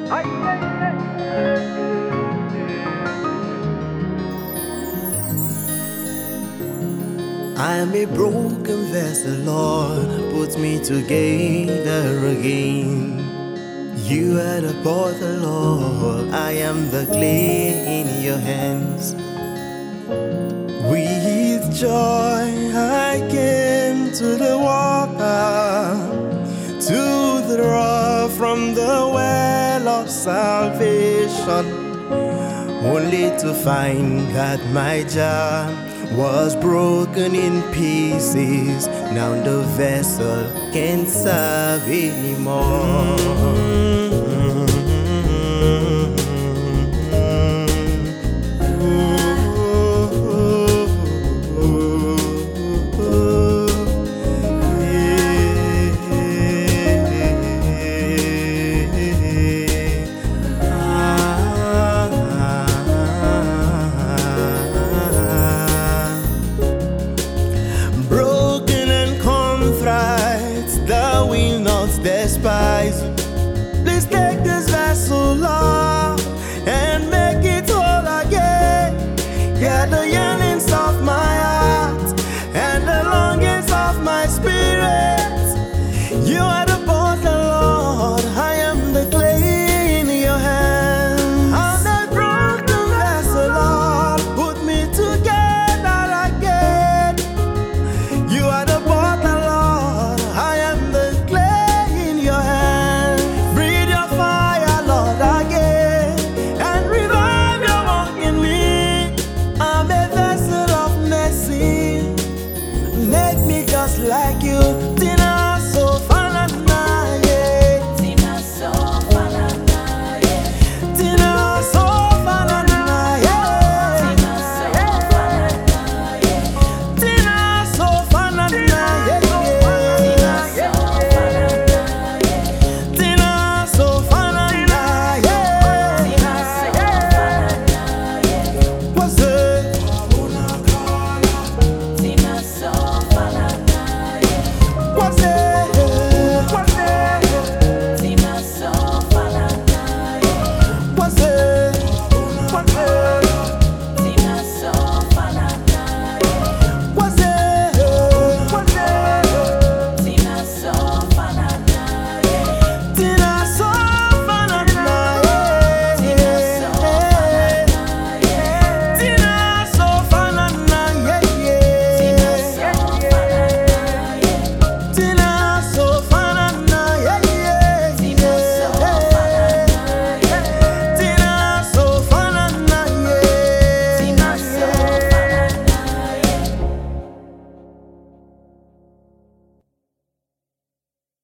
I'm a broken vessel, Lord, put me together again. You are the potter, Lord, I am the clay in your hands. With joy I came to the water, to draw from the well of salvation, only to find that my jar was broken in pieces. Now the vessel can't serve anymore. Broken and contrite, thou will not despise.